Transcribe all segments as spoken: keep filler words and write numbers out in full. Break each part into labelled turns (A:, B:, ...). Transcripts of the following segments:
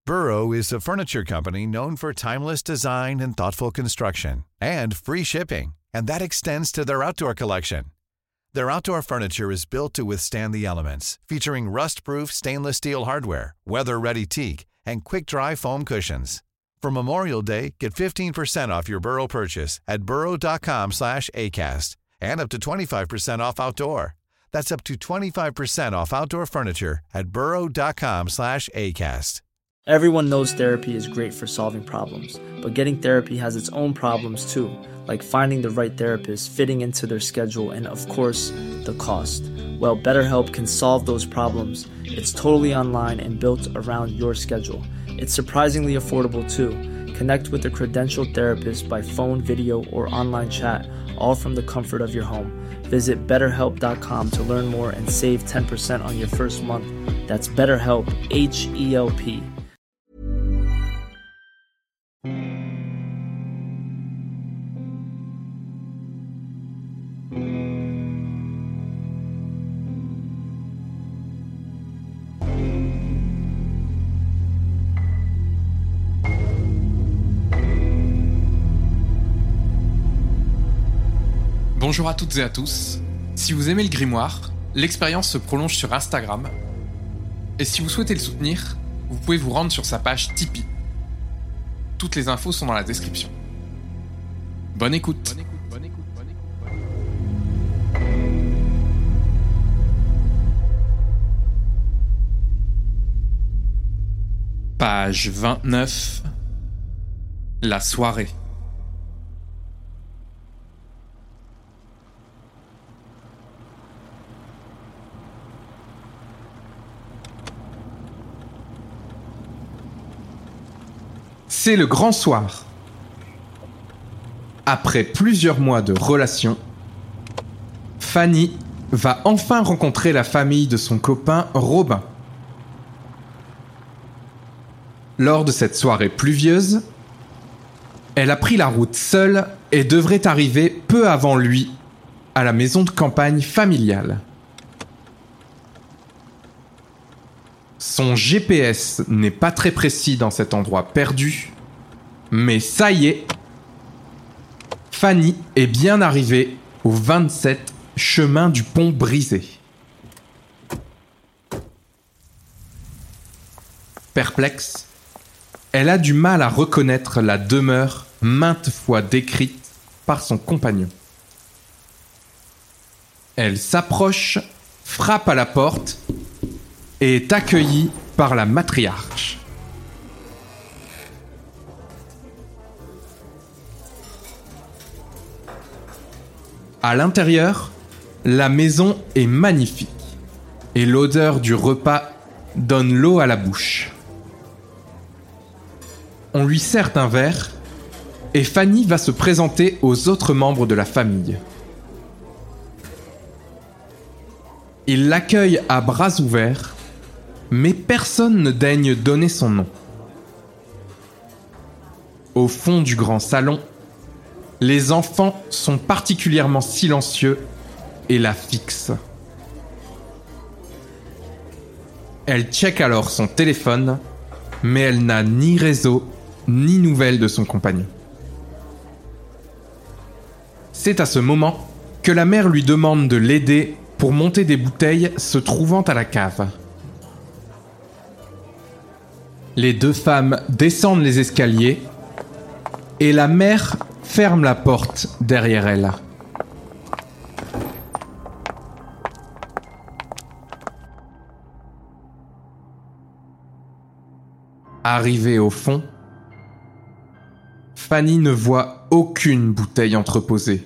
A: Burrow is a furniture company known for timeless design and thoughtful construction, and free shipping, and that extends to their outdoor collection. Their outdoor furniture is built to withstand the elements, featuring rust-proof stainless steel hardware, weather-ready teak, and quick-dry foam cushions. For Memorial Day, get fifteen percent off your Burrow purchase at burrow.com slash ACAST and up to twenty-five percent off outdoor. That's up to twenty-five percent off outdoor furniture at burrow.com slash ACAST.
B: Everyone knows therapy is great for solving problems, but getting therapy has its own problems too, like finding the right therapist, fitting into their schedule, and of course, the cost. Well, BetterHelp can solve those problems. It's totally online and built around your schedule. It's surprisingly affordable too. Connect with a credentialed therapist by phone, video, or online chat, all from the comfort of your home. Visit better help dot com to learn more and save ten percent on your first month. That's BetterHelp, H E L P.
C: Bonjour à toutes et à tous. Si vous aimez le grimoire, l'expérience se prolonge sur Instagram. Et si vous souhaitez le soutenir, vous pouvez vous rendre sur sa page Tipeee. Toutes les infos sont dans la description. Bonne écoute. Bonne écoute, bonne écoute, bonne écoute, bonne écoute. Page vingt-neuf. La soirée. C'est le grand soir. Après plusieurs mois de relation, Fanny va enfin rencontrer la famille de son copain Robin. Lors de cette soirée pluvieuse, elle a pris la route seule et devrait arriver peu avant lui à la maison de campagne familiale. Son G P S n'est pas très précis dans cet endroit perdu, mais ça y est, Fanny est bien arrivée au vingt-sept chemin du Pont Brisé. Perplexe, elle a du mal à reconnaître la demeure maintes fois décrite par son compagnon. Elle s'approche, frappe à la porte et est accueillie par la matriarche. À l'intérieur, la maison est magnifique et l'odeur du repas donne l'eau à la bouche. On lui sert un verre et Fanny va se présenter aux autres membres de la famille. Il l'accueille à bras ouverts, mais personne ne daigne donner son nom. Au fond du grand salon, les enfants sont particulièrement silencieux et la fixent. Elle check alors son téléphone, mais elle n'a ni réseau, ni nouvelles de son compagnon. C'est à ce moment que la mère lui demande de l'aider pour monter des bouteilles se trouvant à la cave. Les deux femmes descendent les escaliers et la mère ferme la porte derrière elle. Arrivée au fond, Fanny ne voit aucune bouteille entreposée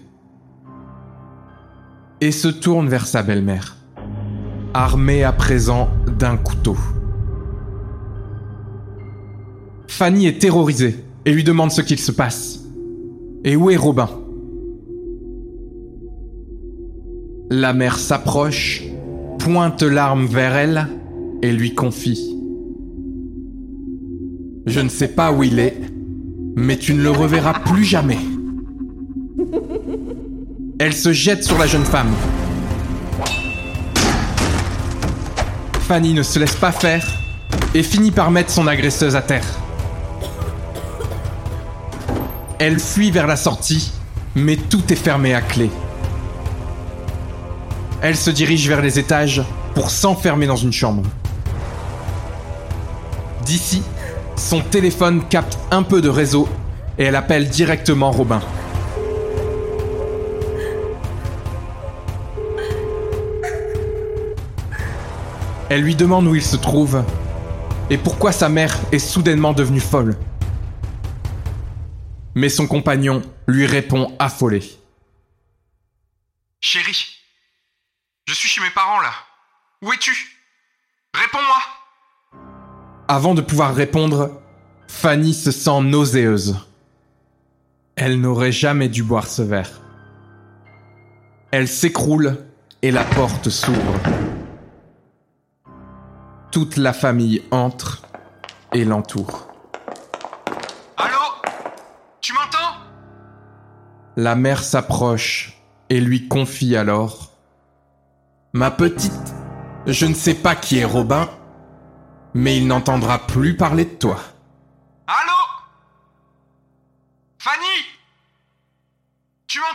C: et se tourne vers sa belle-mère, armée à présent d'un couteau. Fanny est terrorisée et lui demande ce qu'il se passe. Et où est Robin ? La mère s'approche, pointe l'arme vers elle et lui confie. « Je ne sais pas où il est, mais tu ne le reverras plus jamais. » Elle se jette sur la jeune femme. Fanny ne se laisse pas faire et finit par mettre son agresseuse à terre. Elle fuit vers la sortie, mais tout est fermé à clé. Elle se dirige vers les étages pour s'enfermer dans une chambre. D'ici, son téléphone capte un peu de réseau et elle appelle directement Robin. Elle lui demande où il se trouve et pourquoi sa mère est soudainement devenue folle. Mais son compagnon lui répond affolé.
D: Chérie, je suis chez mes parents là. Où es-tu ? Réponds-moi !
C: Avant de pouvoir répondre, Fanny se sent nauséeuse. Elle n'aurait jamais dû boire ce verre. Elle s'écroule et la porte s'ouvre. Toute la famille entre et l'entoure.
D: Allô ? Tu m'entends ?
C: La mère s'approche et lui confie alors : « Ma petite, je ne sais pas qui est Robin, mais il n'entendra plus parler de toi. »
D: Allô ? Fanny ? Tu m'entends ?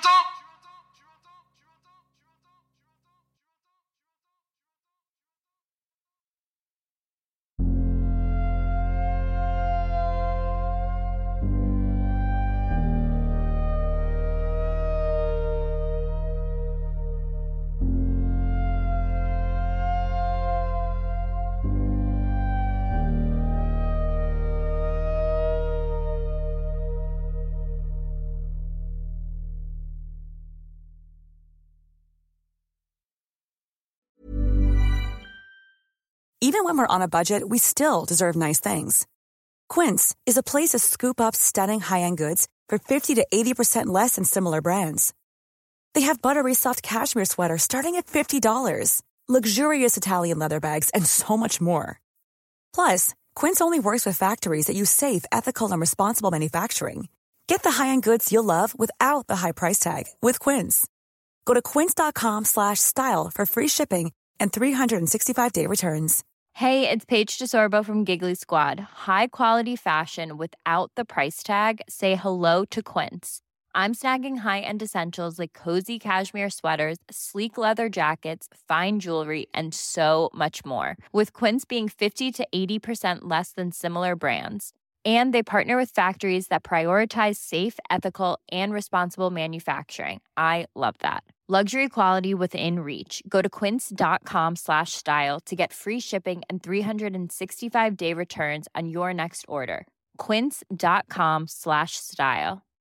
E: Even when we're on a budget, we still deserve nice things. Quince is a place to scoop up stunning high-end goods for fifty to eighty percent less than similar brands. They have buttery soft cashmere sweaters starting at fifty dollars, luxurious Italian leather bags, and so much more. Plus, Quince only works with factories that use safe, ethical, and responsible manufacturing. Get the high-end goods you'll love without the high price tag with Quince. Go to quince.com slash style for free shipping and three sixty-five day returns.
F: Hey, it's Paige DeSorbo from Giggly Squad. High quality fashion without the price tag. Say hello to Quince. I'm snagging high-end essentials like cozy cashmere sweaters, sleek leather jackets, fine jewelry, and so much more. With Quince being fifty to eighty percent less than similar brands. And they partner with factories that prioritize safe, ethical, and responsible manufacturing. I love that. Luxury quality within reach. Go to quince.com slash style to get free shipping and three sixty-five day returns on your next order. Quince.com slash style.